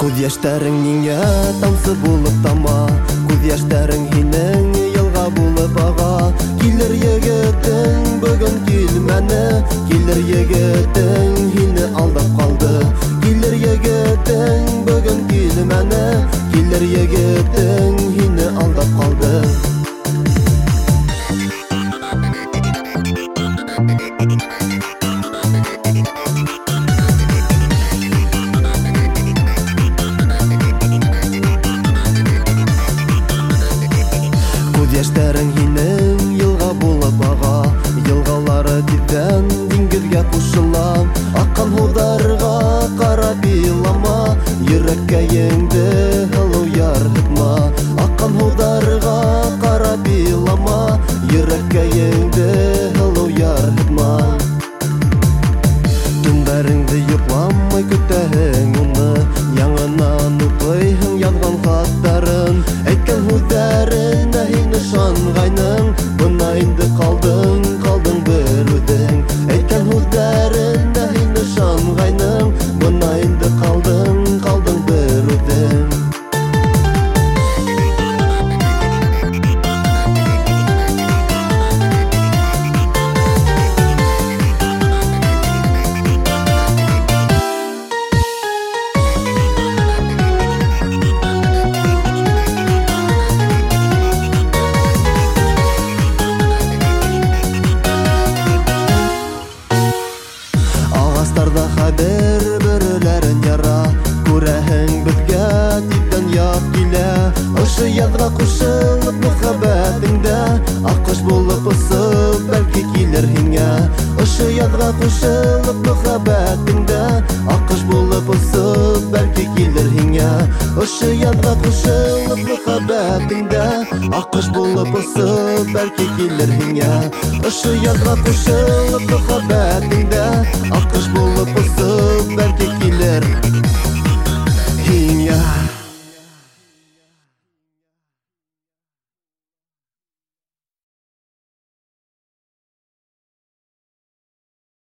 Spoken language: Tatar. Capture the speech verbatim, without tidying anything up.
Күз яшьтәрең миңа тамсы булып тама, күз яшьтәрең һинең елга булып ага. Килер егетең бүген килмәне, килер егетең һине алдап калды. Килер егетең бүген килмәне, килер егетең һине алдап калды. Күз яшьтәрең һинең елга булып ага, елгалары тиздән диңгезгә кушыла. Аккан һулдарга карап илама, йөрәккә еңде һылу яр хитма. Аккан һулдарга карап илама, йөрәккә еңде һылу яр хитма. Төннәреңдә йокламый көтәһең уны, яңынан укыйһың язган хаттарын. Әйткән һүзләренә һин ышангайның, бына инде калдың, калдың бер үҙең. Әйткән һүзләренә һин ышангайның, бына инде калдың, калдың бер үҙең. Агастарда хәбәр бөреләрен яра, күрәһең безгә тиздән яз килә. Ошо язга кушылып мөхәббәтеңдә, аккош булып ысып бәлки килер һиңә. Ошо язга кушылып мөхәббәтеңдә, аккош булып ысып бәлки килер һиңә. Ошо язга кушылып мөхәббәтеңдә, аккош булып ысып бәлки килер һиңә. Ошо язга кушылып мөхәббәтеңдә, аккош булып ысып бәлки килер.